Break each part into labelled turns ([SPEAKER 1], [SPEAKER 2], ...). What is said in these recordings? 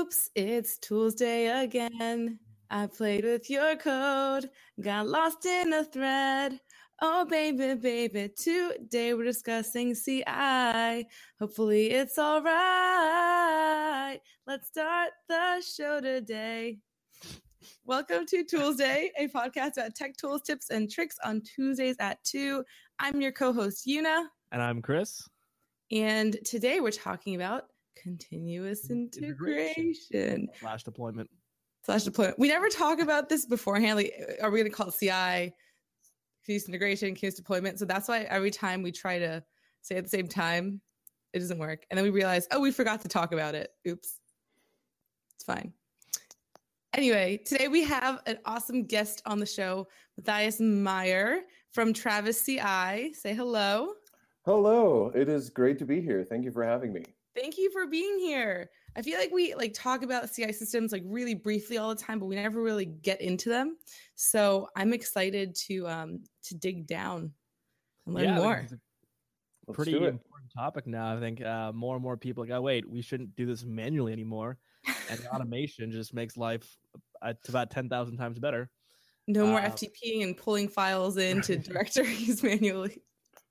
[SPEAKER 1] Oops, it's Tuesday again. I played with your code, got lost in a thread. Oh, baby, today we're discussing CI. Hopefully it's all right. Let's start the show today. Welcome to Tuesday, a podcast about tech tools, tips, and tricks on Tuesdays at 2. I'm your co-host, Yuna.
[SPEAKER 2] And I'm Chris.
[SPEAKER 1] And today we're talking about continuous integration.
[SPEAKER 2] Slash deployment.
[SPEAKER 1] We never talk about this beforehand. Like, are we going to call it CI, continuous integration, continuous deployment? So that's why every time we try to say it at the same time, it doesn't work. And then we realize, oh, we forgot to talk about it. Oops. It's fine. Anyway, today we have an awesome guest on the show, Matthias Meyer from Travis CI. Say hello.
[SPEAKER 3] Hello. It is great to be here. Thank you for having me.
[SPEAKER 1] Thank you for being here. I feel like we talk about CI systems really briefly all the time, but we never really get into them. So I'm excited to dig down and learn more.
[SPEAKER 2] It's a pretty important topic now. I think more and more people are like, oh, wait, we shouldn't do this manually anymore. And automation just makes life about 10,000 times better.
[SPEAKER 1] No more FTPing and pulling files into directories manually.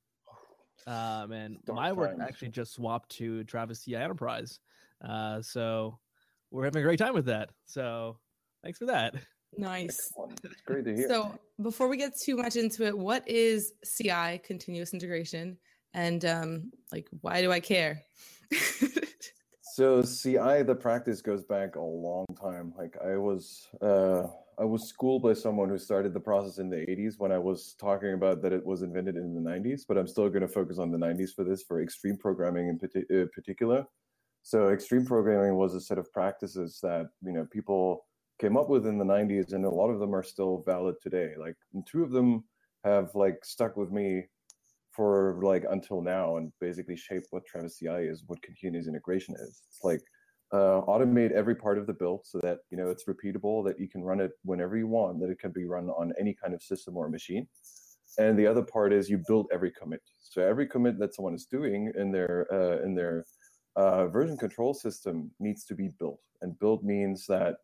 [SPEAKER 2] Man, my work actually just swapped to Travis CI Enterprise. So we're having a great time with that. So thanks for that.
[SPEAKER 1] Nice.
[SPEAKER 3] It's great to hear.
[SPEAKER 1] So before we get too much into it, what is CI, continuous integration? And why do I care?
[SPEAKER 3] So CI, the practice goes back a long time. I was schooled by someone who started the process in the 80s when I was talking about that it was invented in the 90s, but I'm still going to focus on the 90s for this, for extreme programming in particular. So extreme programming was a set of practices that, people came up with in the 90s, and a lot of them are still valid today. And two of them have stuck with me for until now, and basically shaped what Travis CI is, what continuous integration is. It's automate every part of the build so that it's repeatable, that you can run it whenever you want, that it can be run on any kind of system or machine. And the other part is you build every commit. So every commit that someone is doing in their version control system needs to be built. And build means that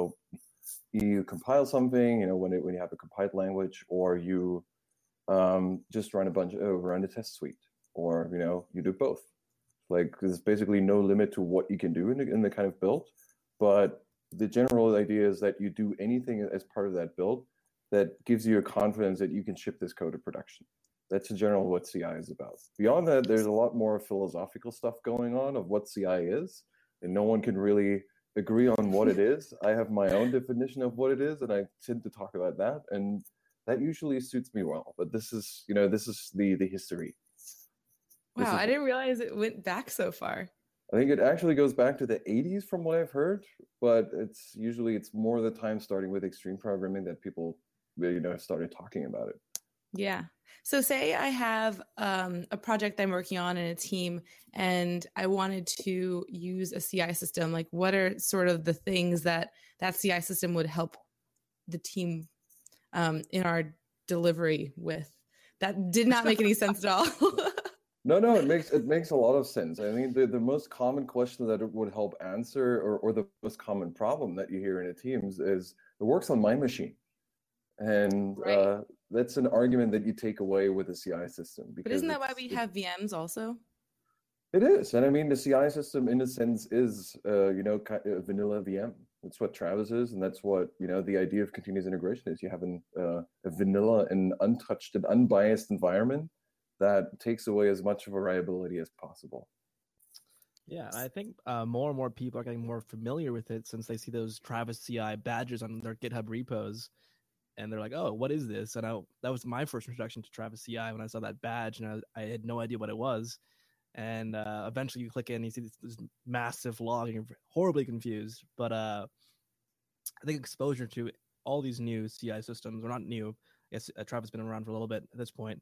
[SPEAKER 3] you compile something when you have a compiled language, or you just run a test suite, or you do both. There's basically no limit to what you can do in the kind of build, but the general idea is that you do anything as part of that build that gives you a confidence that you can ship this code to production. That's in general what CI is about. Beyond that, there's a lot more philosophical stuff going on of what CI is, and no one can really agree on what it is. I have my own definition of what it is, and I tend to talk about that, and that usually suits me well. But this is the history.
[SPEAKER 1] Wow, I didn't realize it went back so far.
[SPEAKER 3] I think it actually goes back to the 80s from what I've heard, but it's more the time starting with extreme programming that people started talking about it.
[SPEAKER 1] Yeah. So say I have a project I'm working on in a team, and I wanted to use a CI system. What are sort of the things that CI system would help the team in our delivery with? That did not make any sense at all.
[SPEAKER 3] No, it makes a lot of sense. I mean, the most common question that it would help answer, or the most common problem that you hear in the teams is, it works on my machine. And
[SPEAKER 1] right.
[SPEAKER 3] That's an argument that you take away with the CI system.
[SPEAKER 1] But isn't that why we have VMs also?
[SPEAKER 3] It is. And I mean, the CI system, in a sense, is, a vanilla VM. That's what Travis is, and that's what, the idea of continuous integration is. You have a vanilla and untouched and unbiased environment that takes away as much variability as possible.
[SPEAKER 2] Yeah, I think more and more people are getting more familiar with it since they see those Travis CI badges on their GitHub repos. And they're like, oh, what is this? And that was my first introduction to Travis CI when I saw that badge, and I had no idea what it was. And eventually you click in and you see this massive log and you're horribly confused. But I think exposure to all these new CI systems, or not new, I guess Travis has been around for a little bit at this point,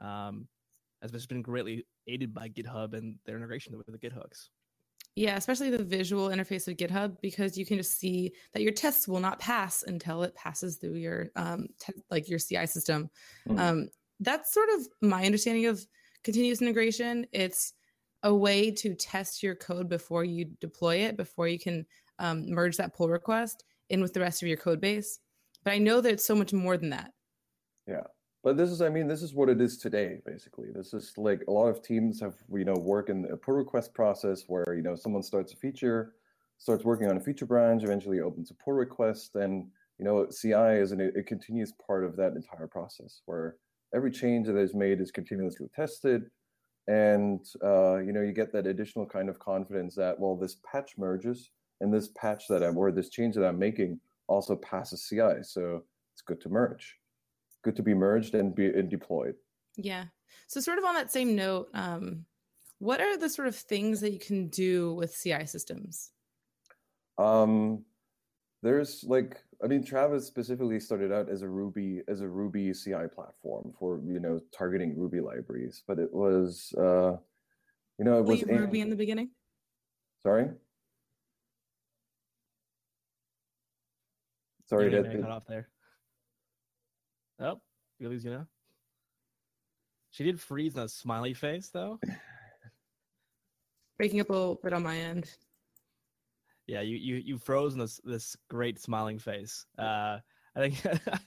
[SPEAKER 2] has been greatly aided by GitHub and their integration with the GitHooks.
[SPEAKER 1] Yeah, especially the visual interface of GitHub, because you can just see that your tests will not pass until it passes through your your CI system. Mm-hmm. That's sort of my understanding of continuous integration. It's a way to test your code before you deploy it, before you can merge that pull request in with the rest of your code base. But I know that it's so much more than that.
[SPEAKER 3] Yeah. But this is what it is today, basically. This is like a lot of teams have, work in a pull request process where, someone starts a feature, starts working on a feature branch, eventually opens a pull request, and, CI is a continuous part of that entire process where every change that is made is continuously tested. And, you get that additional kind of confidence that, well, this patch merges and this this change that I'm making also passes CI. So it's good to merge. Good to be merged and deployed.
[SPEAKER 1] Yeah. So sort of on that same note, what are the sort of things that you can do with CI systems?
[SPEAKER 3] There's Travis specifically started out as a Ruby CI platform for, targeting Ruby libraries, but it was, was
[SPEAKER 1] Ruby in the beginning.
[SPEAKER 3] Sorry,
[SPEAKER 2] cut off there. Oh, you lose, She did freeze in a smiley face, though.
[SPEAKER 1] Breaking up a little bit on my end.
[SPEAKER 2] Yeah, you froze in this great smiling face. I think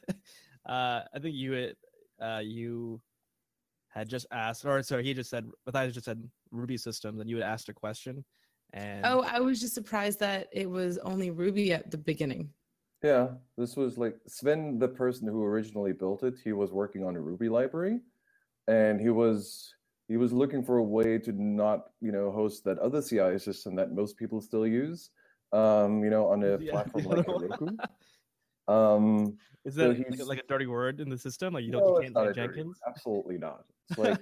[SPEAKER 2] you had just asked, or sorry, he just said, Matthias just said Ruby systems, and you had asked a question. And
[SPEAKER 1] I was just surprised that it was only Ruby at the beginning.
[SPEAKER 3] Yeah, this was like Sven, the person who originally built it. He was working on a Ruby library, and he was looking for a way to not, host that other CI system that most people still use, on a platform like Heroku.
[SPEAKER 2] Is that like a dirty word in the system? Like you can't say Jenkins?
[SPEAKER 3] Absolutely not. It's like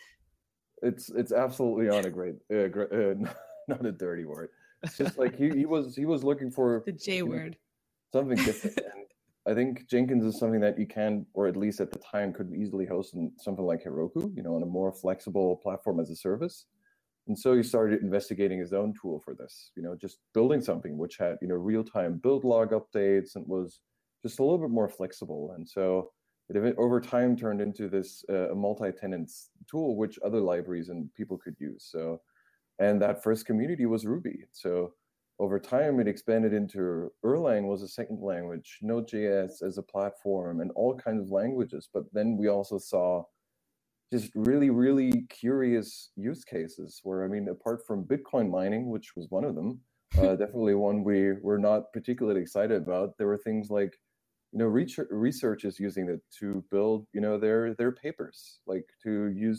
[SPEAKER 3] it's absolutely not a great, not a dirty word. It's just like he was looking for
[SPEAKER 1] the J word.
[SPEAKER 3] Something different. And I think Jenkins is something that you can, or at least at the time, could easily host in something like Heroku, on a more flexible platform as a service. And so he started investigating his own tool for this, just building something which had, real-time build log updates and was just a little bit more flexible. And so it over time turned into this a multi-tenant tool, which other libraries and people could use. So, and that first community was Ruby. So over time, it expanded into Erlang was a second language, Node.js as a platform, and all kinds of languages. But then we also saw just really, really curious use cases where, apart from Bitcoin mining, which was one of them, definitely one we were not particularly excited about, there were things like, researchers using it to build, their papers, like to use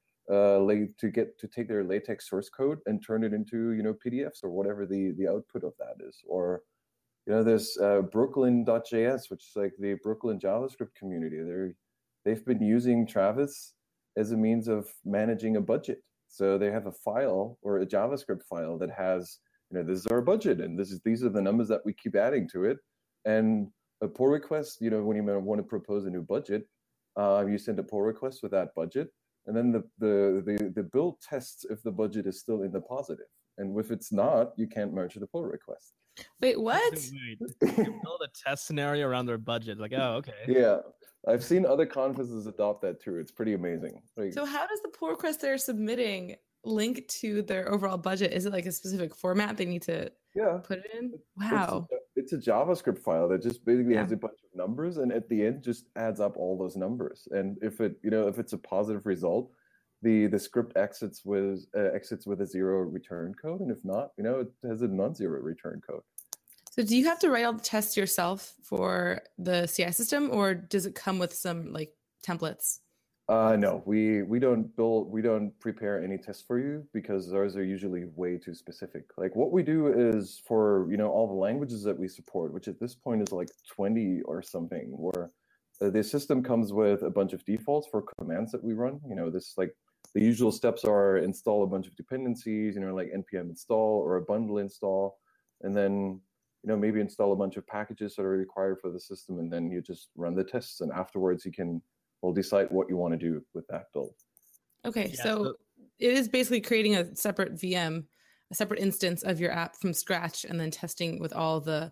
[SPEAKER 3] to take their LaTeX source code and turn it into PDFs or whatever the output of that is. Or there's Brooklyn.js, which is like the Brooklyn JavaScript community. They've been using Travis as a means of managing a budget. So they have a file or a JavaScript file that has this is our budget and these are the numbers that we keep adding to it. And a pull request, when you want to propose a new budget, you send a pull request with that budget. And then the build tests if the budget is still in the positive. And if it's not, you can't merge the pull request.
[SPEAKER 1] Wait, what?
[SPEAKER 2] You build a test scenario around their budget. Like, oh, okay.
[SPEAKER 3] Yeah. I've seen other conferences adopt that too. It's pretty amazing.
[SPEAKER 1] So how does the pull request they're submitting link to their overall budget? Is it like a specific format they need to put it in? Wow.
[SPEAKER 3] It's a JavaScript file that just basically has a bunch of numbers, and at the end just adds up all those numbers. And if it's a positive result, the script exits with a 0 return code, and if not, it has a non-zero return code.
[SPEAKER 1] So do you have to write all the tests yourself for the CI system, or does it come with some like templates?
[SPEAKER 3] No, we don't prepare any tests for you because those are usually way too specific. Like what we do is for, all the languages that we support, which at this point is like 20 or something, where the system comes with a bunch of defaults for commands that we run. This like the usual steps are install a bunch of dependencies, like npm install or a bundle install, and then, maybe install a bunch of packages that are required for the system, and then you just run the tests, and afterwards you can decide what you want to do with that build.
[SPEAKER 1] Okay, so it is basically creating a separate VM, a separate instance of your app from scratch, and then testing with all the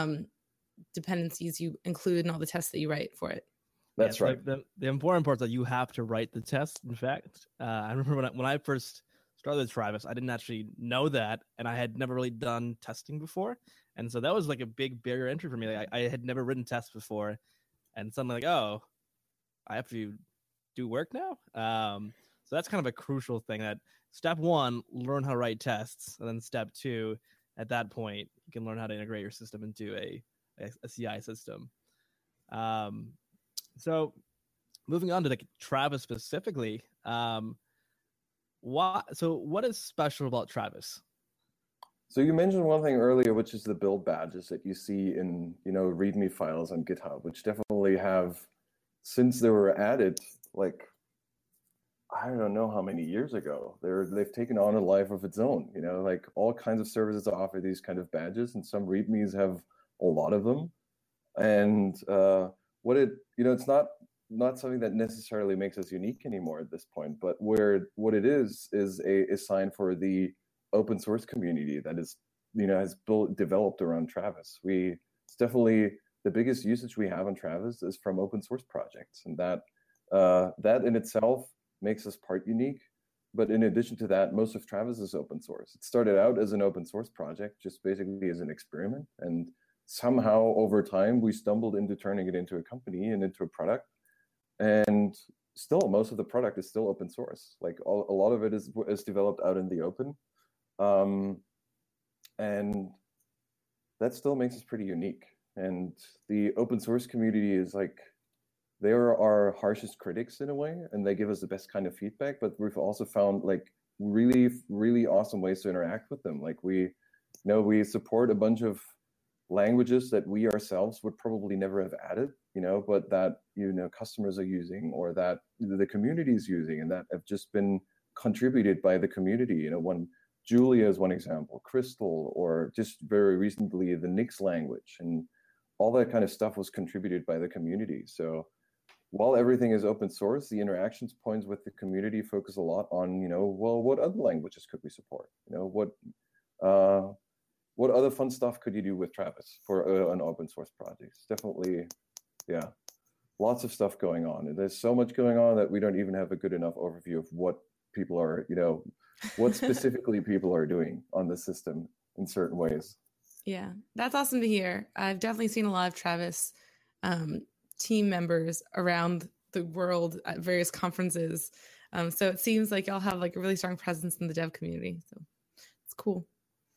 [SPEAKER 1] dependencies you include and all the tests that you write for it.
[SPEAKER 3] That's right.
[SPEAKER 2] The important part is that you have to write the test. In fact, I remember when I first started with Travis. I didn't actually know that, and I had never really done testing before, and so that was like a big barrier entry for me. Like, I had never written tests before, and suddenly like, oh, I have to do work now. So that's kind of a crucial thing. That step one, learn how to write tests, and then step two, at that point, you can learn how to integrate your system into a CI system. So moving on to like Travis specifically, what is special about Travis?
[SPEAKER 3] So you mentioned one thing earlier, which is the build badges that you see in, README files on GitHub, which definitely have, since they were added, like, I don't know how many years ago, they've taken on a life of its own. Like all kinds of services offer these kind of badges, and some READMEs have a lot of them. And it's not something that necessarily makes us unique anymore at this point, but what it is a sign for the open source community that is, has developed around Travis. It's definitely the biggest usage we have on Travis is from open source projects, and that in itself makes us part unique. But in addition to that, most of Travis is open source. It started out as an open source project, just basically as an experiment, and somehow over time we stumbled into turning it into a company and into a product. And still, most of the product is still open source. Like a lot of it is developed out in the open. And that still makes us pretty unique. And the open source community is like, they are our harshest critics in a way, and they give us the best kind of feedback, but we've also found like really, really awesome ways to interact with them. Like we support a bunch of languages that we ourselves would probably never have added, but that, customers are using, or that the community is using, and that have just been contributed by the community. Julia is one example, Crystal, or just very recently the Nix language, and all that kind of stuff was contributed by the community. So while everything is open source, the interactions points with the community focus a lot on, what other languages could we support? What other fun stuff could you do with Travis for an open source project? It's definitely, yeah, lots of stuff going on. And there's so much going on that we don't even have a good enough overview of what people are, what specifically people are doing on the system in certain ways.
[SPEAKER 1] Yeah, that's awesome to hear. I've definitely seen a lot of Travis team members around the world at various conferences. So it seems like y'all have like a really strong presence in the dev community. So it's cool.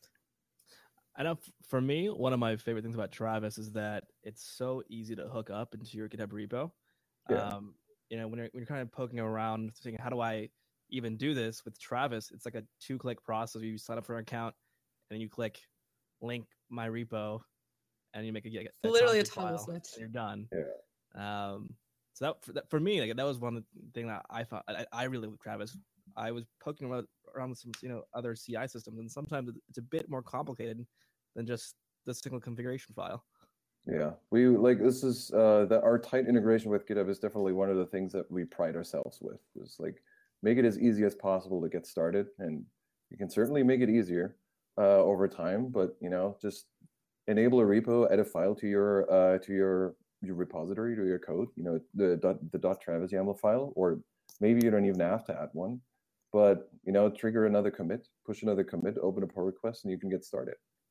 [SPEAKER 2] I know for me, one of my favorite things about Travis is that it's so easy to hook up into your GitHub repo.
[SPEAKER 3] Yeah.
[SPEAKER 2] When you're kind of poking around, thinking, how do I even do this with Travis? It's like a 2-click process. You sign up for an account, and then you click link my repo, and you make a
[SPEAKER 1] literally a
[SPEAKER 2] toggle
[SPEAKER 1] switch,
[SPEAKER 2] and you're done.
[SPEAKER 3] Yeah.
[SPEAKER 2] So that for me, like that was one thing that I thought I really with Travis. I was poking around with some other CI systems, and sometimes it's a bit more complicated than just the single configuration file.
[SPEAKER 3] Yeah, we like this is that our tight integration with GitHub is definitely one of the things that we pride ourselves with. Is like make it as easy as possible to get started, and you can certainly make it easier over time. But just enable a repo, add a file to your repository, to your code. The .travis YAML file, or maybe you don't even have to add one. But trigger another commit, push another commit, open a pull request, and you can get started.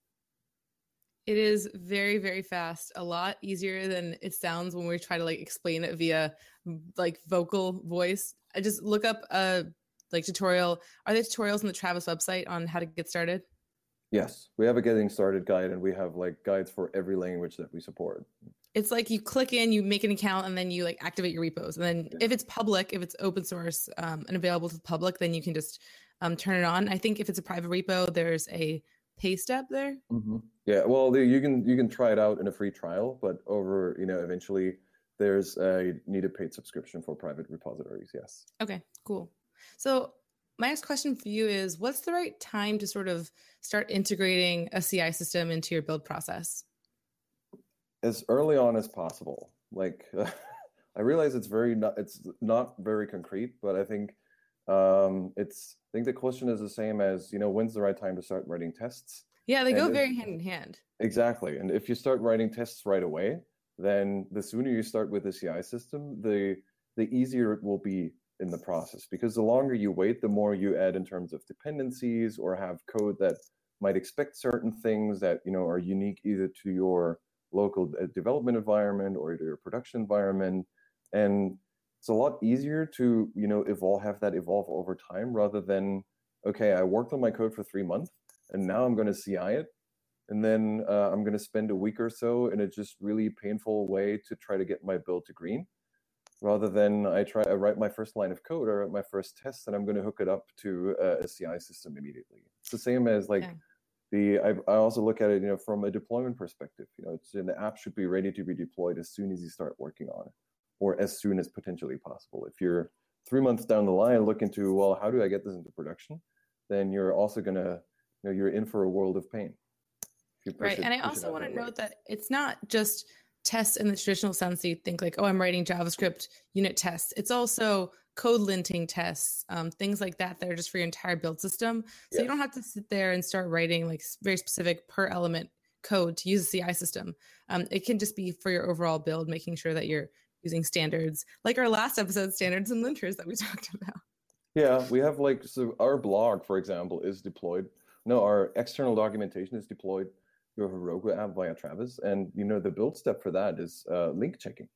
[SPEAKER 1] It is very, very fast. A lot easier than it sounds when we try to like explain it via like vocal voice. I just look up a like tutorial. Are there tutorials on the Travis website on how to get started?
[SPEAKER 3] Yes, we have a getting started guide, and we have like guides for every language that we support.
[SPEAKER 1] It's like you click in, you make an account, and then you like activate your repos. And then if it's public, if it's open source and available to the public, then you can just turn it on. I think if it's a private repo, there's a pay step there.
[SPEAKER 3] Mm-hmm. Yeah, well, you can try it out in a free trial, but eventually there's you need a paid subscription for private repositories. Yes.
[SPEAKER 1] Okay, cool. So my next question for you is, what's the right time to sort of start integrating a CI system into your build process?
[SPEAKER 3] As early on as possible. Like, I realize it's not very concrete, but I think the question is the same as, when's the right time to start writing tests?
[SPEAKER 1] Yeah, they go very hand in hand.
[SPEAKER 3] Exactly. And if you start writing tests right away, then the sooner you start with the CI system, the easier it will be in the process, because the longer you wait, the more you add in terms of dependencies or have code that might expect certain things that are unique either to your local development environment or to your production environment. And it's a lot easier to have that evolve over time, rather than, okay, I worked on my code for 3 months and now I'm going to CI it, and then I'm going to spend a week or so in a just really painful way to try to get my build to green, rather than I write my first line of code or my first test and I'm going to hook it up to a CI system immediately. It's the same as like I also look at it, from a deployment perspective. The app should be ready to be deployed as soon as you start working on it, or as soon as potentially possible. If you're 3 months down the line looking to, well, how do I get this into production? Then you're also gonna, you're in for a world of pain.
[SPEAKER 1] Right, and I also want to note that it's not just tests in the traditional sense that you think like, oh, I'm writing JavaScript unit tests. It's also code linting tests, things like that are just for your entire build system. So you don't have to sit there and start writing like very specific per element code to use a CI system. It can just be for your overall build, making sure that you're using standards, like our last episode, standards and linters that we talked about.
[SPEAKER 3] Yeah, we have so our blog, for example, is deployed. No, our external documentation is deployed through a Heroku app via Travis. And, the build step for that is link checking.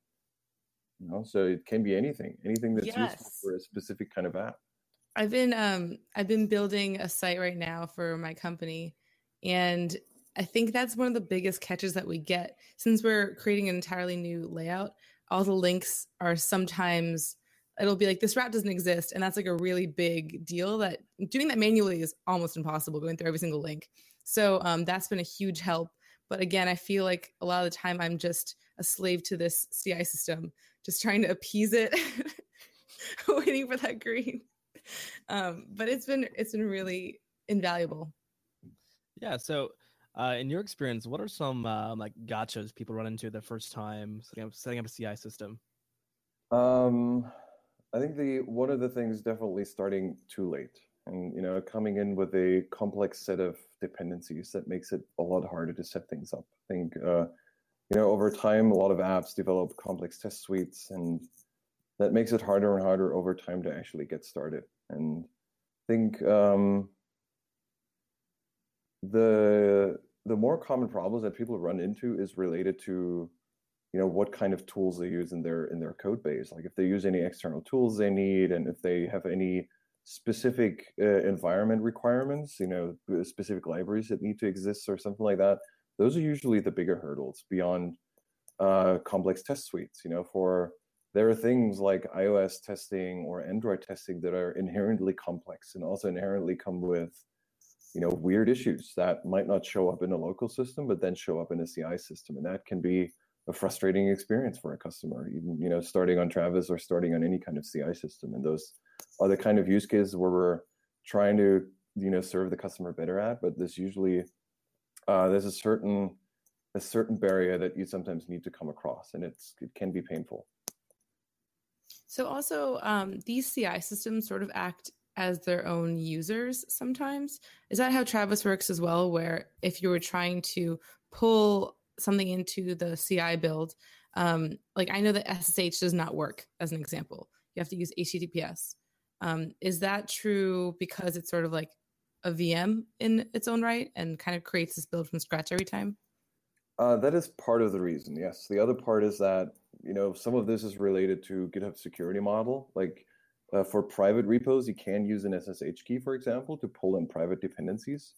[SPEAKER 3] So it can be anything that's useful for a specific kind of app.
[SPEAKER 1] I've been building a site right now for my company, and I think that's one of the biggest catches that we get since we're creating an entirely new layout. All the links are sometimes, it'll be like this route doesn't exist, and that's like a really big deal that doing that manually is almost impossible, going through every single link. So that's been a huge help. But again, I feel like a lot of the time I'm just a slave to this CI system, just trying to appease it, waiting for that green. But it's been really invaluable.
[SPEAKER 2] Yeah. So in your experience, what are some like gotchas people run into the first time setting up a CI system?
[SPEAKER 3] I think one of the things definitely starting too late, and coming in with a complex set of dependencies that makes it a lot harder to set things up. I think over time a lot of apps develop complex test suites, and that makes it harder and harder over time to actually get started. And I think the more common problems that people run into is related to what kind of tools they use in their code base. Like if they use any external tools they need, and if they have any specific environment requirements, specific libraries that need to exist or something like that. Those are usually the bigger hurdles beyond complex test suites. There are things like iOS testing or Android testing that are inherently complex and also inherently come with weird issues that might not show up in a local system, but then show up in a CI system, and that can be a frustrating experience for a customer, even starting on Travis or starting on any kind of CI system. And those are the kind of use cases where we're trying to serve the customer better at. But there's usually there's a certain barrier that you sometimes need to come across, and it can be painful.
[SPEAKER 1] So also these CI systems sort of act as their own users sometimes. Is that how Travis works as well, where if you were trying to pull something into the CI build, like I know that SSH does not work as an example. You have to use HTTPS. Is that true because it's sort of like a VM in its own right and kind of creates this build from scratch every time?
[SPEAKER 3] That is part of the reason, yes. The other part is that, some of this is related to GitHub security model. Like for private repos, you can use an SSH key, for example, to pull in private dependencies.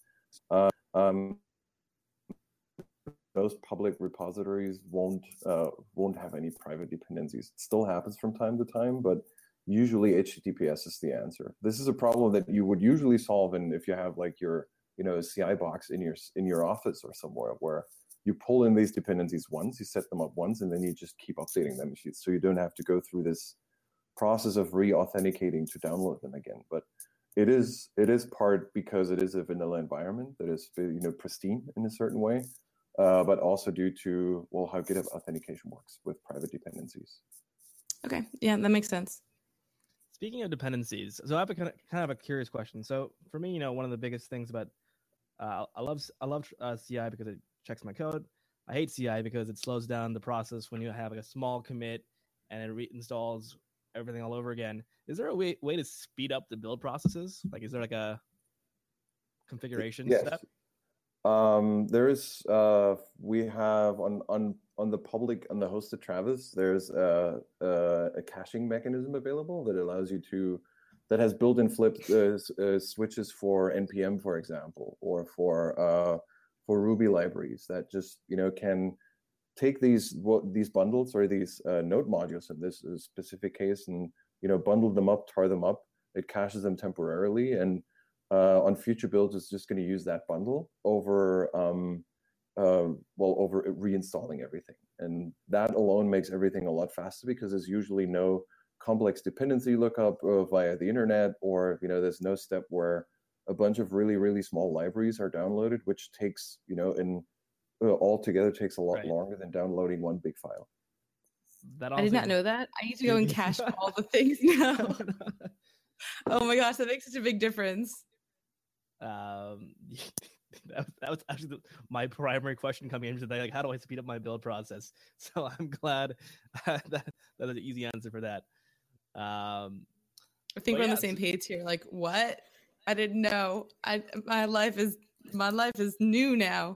[SPEAKER 3] Most public repositories won't have any private dependencies. It still happens from time to time, but usually HTTPS is the answer. This is a problem that you would usually solve if you have like your CI box in your office or somewhere, where you pull in these dependencies once, you set them up once, and then you just keep updating them, so you don't have to go through this process of re-authenticating to download them again. But it is part because it is a vanilla environment that is pristine in a certain way. But also due to how GitHub authentication works with private dependencies.
[SPEAKER 1] Okay, yeah, that makes sense.
[SPEAKER 2] Speaking of dependencies, so I have a kind of a curious question. So for me, one of the biggest things about I love CI because it checks my code. I hate CI because it slows down the process when you have like a small commit and it reinstalls everything all over again. Is there a way to speed up the build processes? Like, is there like a configuration step?
[SPEAKER 3] There is. We have on the public, on the hosted Travis, there's a caching mechanism available that allows you to, that has built-in flipped switches for NPM, for example, or for Ruby libraries that just can take these bundles or these node modules in this specific case and bundle them up, tar them up. It caches them temporarily, and on future builds, it's just going to use that bundle over over reinstalling everything, and that alone makes everything a lot faster because there's usually no complex dependency lookup via the internet, or there's no step where a bunch of really small libraries are downloaded, which takes altogether takes a lot longer than downloading one big file.
[SPEAKER 1] I did not know that. I need to go and cache all the things now. Oh my gosh, that makes such a big difference.
[SPEAKER 2] That was actually my primary question coming into today. Like, how do I speed up my build process? So I'm glad that's an easy answer for that.
[SPEAKER 1] I think we're on the same page here. Like, what? I didn't know. My life is new now.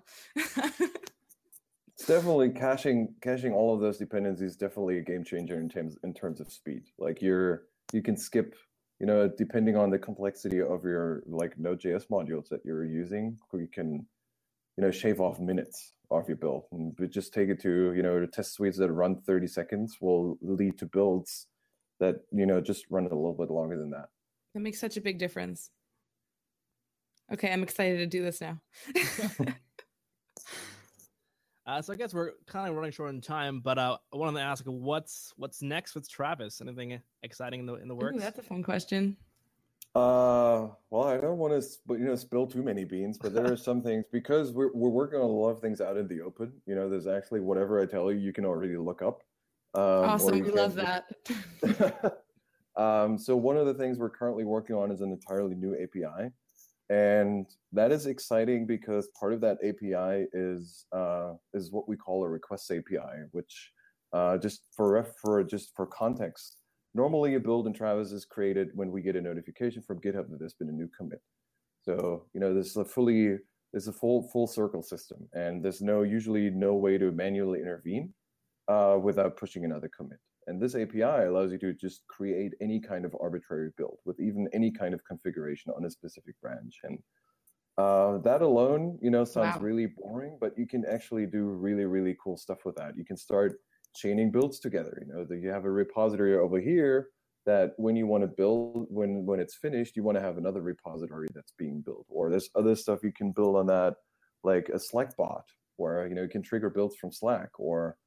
[SPEAKER 3] It's definitely caching all of those dependencies. Definitely a game changer in terms of speed. Like you can skip, depending on the complexity of your Node.js modules that you're using, you can shave off minutes off your build, and just take it to the test suites that run 30 seconds will lead to builds that just run a little bit longer than that.
[SPEAKER 1] That makes such a big difference. Okay, I'm excited to do this now.
[SPEAKER 2] So I guess we're kind of running short on time, but I wanted to ask, what's next with Travis? Anything exciting in the works?
[SPEAKER 1] Ooh, that's a fun question.
[SPEAKER 3] Well, I don't want to spill too many beans, but there are some things, because we're working on a lot of things out in the open. There's actually whatever I tell you can already look up.
[SPEAKER 1] Awesome, we love that.
[SPEAKER 3] So one of the things we're currently working on is an entirely new API. And that is exciting because part of that API is what we call a request API, which just for context, normally a build in Travis is created when we get a notification from GitHub that there's been a new commit. So this is a full circle system, and there's usually no way to manually intervene without pushing another commit. And this API allows you to just create any kind of arbitrary build with even any kind of configuration on a specific branch. And that alone, sounds really boring, but you can actually do really cool stuff with that. You can start chaining builds together. You have a repository over here that when you want to build, when it's finished, you want to have another repository that's being built. Or there's other stuff you can build on that, like a Slack bot, where you can trigger builds from Slack. Or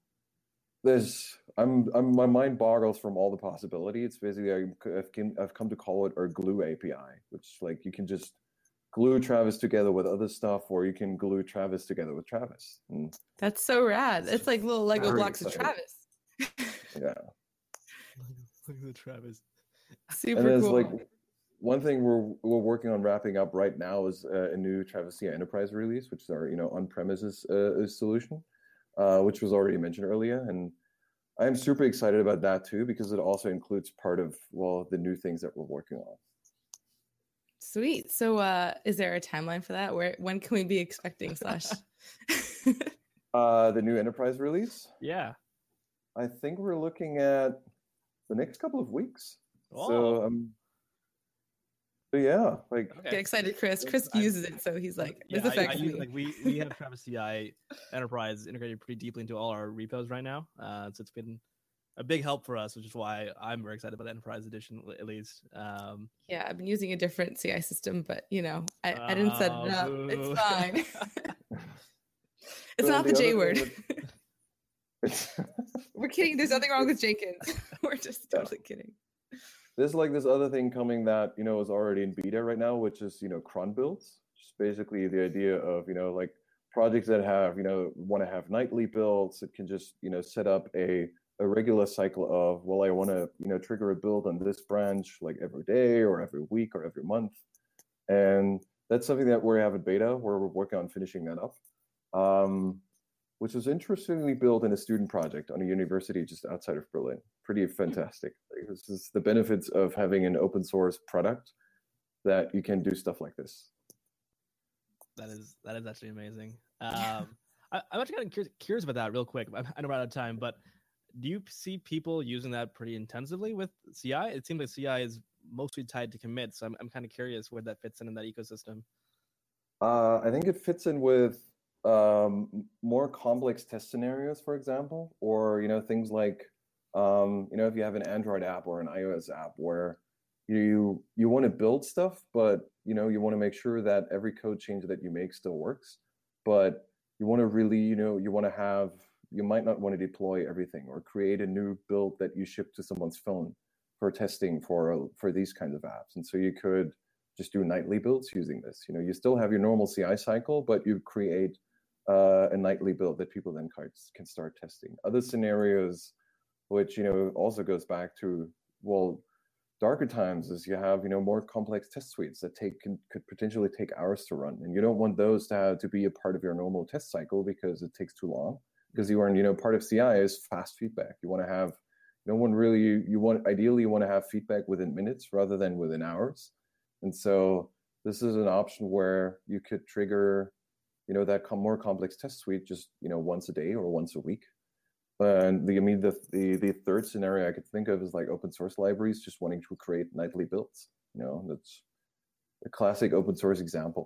[SPEAKER 3] my mind boggles from all the possibility. It's basically I've come to call it our glue API, which you can just glue Travis together with other stuff, or you can glue Travis together with Travis. And
[SPEAKER 1] that's so rad. It's like little Lego blocks of Travis.
[SPEAKER 3] Yeah.
[SPEAKER 2] Lego Travis.
[SPEAKER 1] Super cool.
[SPEAKER 3] One thing we're working on wrapping up right now is a new Travis CI Enterprise release, which is our on-premises solution. Which was already mentioned earlier, and I'm super excited about that too, because it also includes part of the new things that we're working on.
[SPEAKER 1] Sweet. So is there a timeline for that? When can we be expecting /
[SPEAKER 3] the new enterprise release?
[SPEAKER 2] Yeah,
[SPEAKER 3] I think we're looking at the next couple of weeks.
[SPEAKER 2] Oh.
[SPEAKER 3] So yeah,
[SPEAKER 1] get excited, Chris. Chris uses it, so he's like, "This affects me."
[SPEAKER 2] We have Travis CI Enterprise integrated pretty deeply into all our repos right now, so it's been a big help for us, which is why I'm very excited about the Enterprise Edition, at least.
[SPEAKER 1] Yeah, I've been using a different CI system, but I didn't set it up. It's fine. It's not the J word. We're kidding. There's nothing wrong with Jenkins. We're just totally kidding.
[SPEAKER 3] There's this other thing coming that is already in beta right now, which is cron builds. Just basically the idea of projects that have want to have nightly builds. It can just set up a regular cycle of I want to trigger a build on this branch every day or every week or every month, and that's something that we have in beta where we're working on finishing that up. Which was interestingly built in a student project on a university just outside of Berlin. Pretty fantastic. This is the benefits of having an open source product that you can do stuff like this.
[SPEAKER 2] That is actually amazing. I'm actually kind of curious about that real quick. I know we're out of time, but do you see people using that pretty intensively with CI? It seems like CI is mostly tied to commits. So I'm kind of curious where that fits in that ecosystem.
[SPEAKER 3] I think it fits in with more complex test scenarios, for example, or things like if you have an Android app or an iOS app where you want to build stuff, but you want to make sure that every code change that you make still works, but you want to really you might not want to deploy everything or create a new build that you ship to someone's phone for testing for these kinds of apps. And so you could just do nightly builds using this. You still have your normal CI cycle, but you create a nightly build that people then can start testing. Other scenarios, which also goes back to darker times, is you have more complex test suites that could potentially take hours to run, and you don't want those to be a part of your normal test cycle because it takes too long. Because part of CI is fast feedback. You want to have ideally you want to have feedback within minutes rather than within hours. And so this is an option where you could trigger, that more complex test suite just, once a day or once a week. And the third scenario I could think of is like open source libraries just wanting to create nightly builds. That's a classic open source example.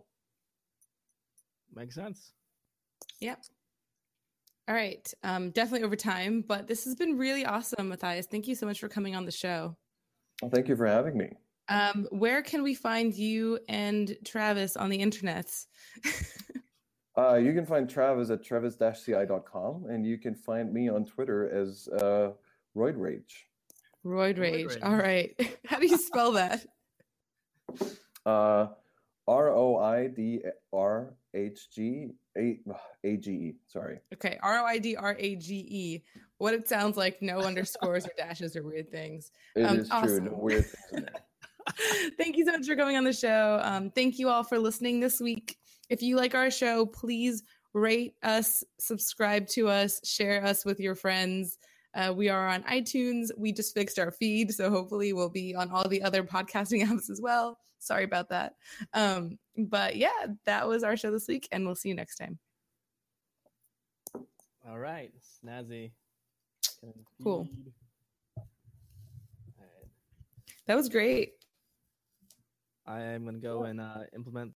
[SPEAKER 2] Makes sense.
[SPEAKER 1] Yep. All right. Definitely over time, but this has been really awesome, Matthias. Thank you so much for coming on the show.
[SPEAKER 3] Well, thank you for having me.
[SPEAKER 1] Where can we find you and Travis on the internet?
[SPEAKER 3] You can find Travis at travis-ci.com, and you can find me on Twitter as Roid Rage.
[SPEAKER 1] Roid Rage. All right. How do you spell that? ROIDRAGE. Sorry. Okay, ROIDRAGE. What it sounds like, no underscores or dashes or weird things.
[SPEAKER 3] It is awesome. True. No weird things in there.
[SPEAKER 1] Thank you so much for coming on the show. Thank you all for listening this week. If you like our show, please rate us, subscribe to us, share us with your friends. We are on iTunes. We just fixed our feed, so hopefully we'll be on all the other podcasting apps as well. Sorry about that. But yeah, that was our show this week, and we'll see you next time.
[SPEAKER 2] All right, snazzy.
[SPEAKER 1] Cool. That was great.
[SPEAKER 2] I am going to go and implement